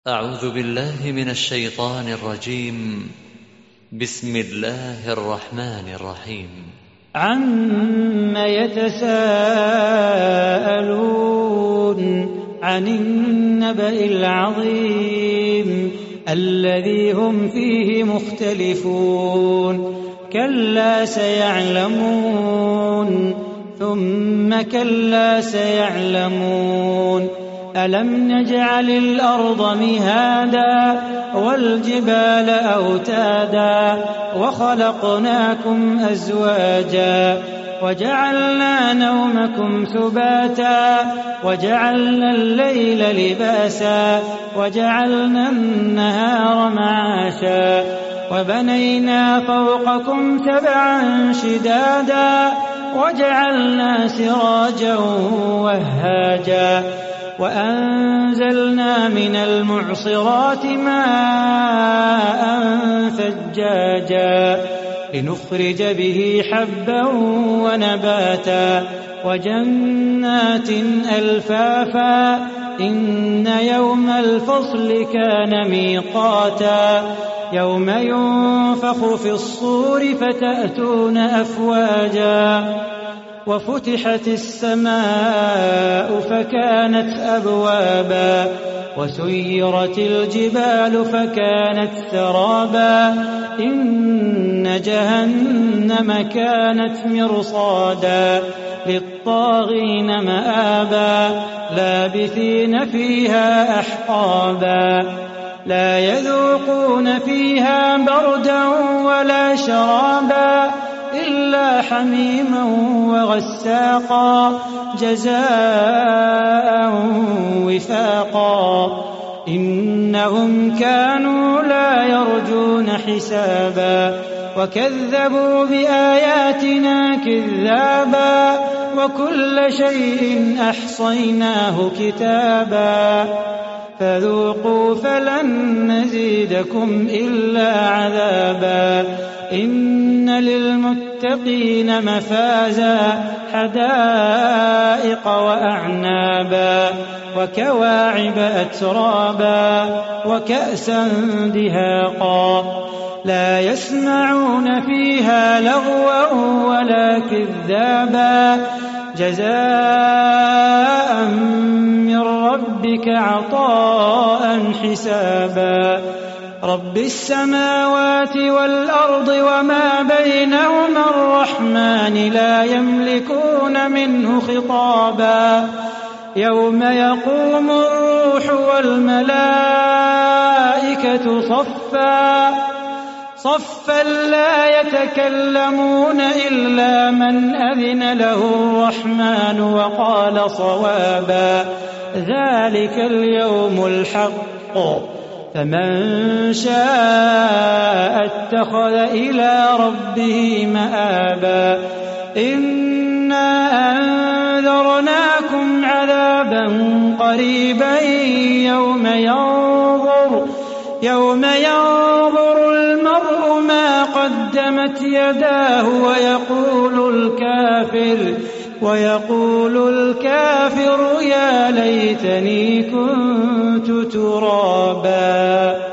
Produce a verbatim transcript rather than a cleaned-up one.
أعوذ بالله من الشيطان الرجيم. بسم الله الرحمن الرحيم. عَمَّ يَتَسَاءَلُونَ عَنِ النَّبَإِ الْعَظِيمِ الَّذِي هُمْ فِيهِ مُخْتَلِفُونَ كَلَّا سَيَعْلَمُونَ ثُمَّ كَلَّا سَيَعْلَمُونَ أَلَمْ نَجْعَلِ الْأَرْضَ مِهَادًا وَالْجِبَالَ أَوْتَادًا وَخَلَقْنَاكُمْ أَزْوَاجًا وَجَعَلْنَا نَوْمَكُمْ سُبَاتًا وَجَعَلْنَا اللَّيْلَ لِبَاسًا وَجَعَلْنَا النَّهَارَ مَعَاشًا وَبَنَيْنَا فَوْقَكُمْ سَبْعًا شِدَادًا وَجَعَلْنَا سِرَاجًا وَهَّاجًا وَأَنزَلْنَا مِنَ الْمُعْصِرَاتِ مَاءً ثَجَّاجًا لِنُخْرِجَ بِهِ حَبًّا وَنَبَاتًا وَجَنَّاتٍ أَلْفَافًا إِنَّ يَوْمَ الْفَصْلِ كَانَ مِيقَاتًا يَوْمَ يُنفَخُ فِي الصُّورِ فَتَأْتُونَ أَفْوَاجًا وَفُتِحَتِ السَّمَاءُ فَكَانَتْ أَبْوَابًا وَسُيِّرَتِ الْجِبَالُ فَكَانَتْ سَرَابًا إِنَّ جَهَنَّمَ كَانَتْ مِرْصَادًا لِلطَّاغِينَ مَآبًا لَابِثِينَ فِيهَا أَحْقَابًا لَا يَذُوقُونَ فِيهَا بَرْدًا وَلَا شَرَابًا إِلَّا حَمِيمًا وَغَسَّاقًا جَزَاءً وِفَاقًا إِنَّهُمْ كَانُوا لَا يَرْجُونَ حِسَابًا وَكَذَّبُوا بِآيَاتِنَا كِذَّابًا وَكُلَّ شَيْءٍ أَحْصَيْنَاهُ كِتَابًا فَذُوقُوا فَلَن نَّزِيدَكُمْ إِلَّا عَذَابًا إِنَّ لِلْمُتَّقِينَ مَفَازًا حَدَائِقَ وَأَعْنَابًا وَكَوَاعِبَ أَتْرَابًا وَكَأْسًا دِهَاقًا لَا يَسْمَعُونَ فِيهَا لَغْوًا وَلَا كِذَّابًا جَزَاءً مِّن رَّبِّكَ عَطَاءً حِسَابًا رَبِّ السَّمَاوَاتِ وَالْأَرْضِ وَمَا بَيْنَهُمَا الرَّحْمَٰنِ لَا يَمْلِكُونَ مِنْهُ خِطَابًا يَوْمَ يَقُومُ الرُّوحُ وَالْمَلَائِكَةُ صَفًّا صَفًّا لَّا يَتَكَلَّمُونَ إِلَّا مَنْ أَذِنَ لَهُ الرَّحْمَٰنُ وَقَالَ صَوَابًا ذَٰلِكَ الْيَوْمُ الْحَقُّ فَمَن شَاءَ اتَّخَذَ إِلَىٰ رَبِّهِ مَآبًا إِنَّا أَنذَرْنَاكُمْ عَذَابًا قَرِيبًا يَوْمَ يَنظُرُ يَوْمَ يَنظُرُ الْمَرْءُ مَا قَدَّمَتْ يَدَاهُ وَيَقُولُ الْكَافِرُ وَيَقُولُ الْكَافِرُ يَا لَيْتَنِي كُنتُ تُرَابًا.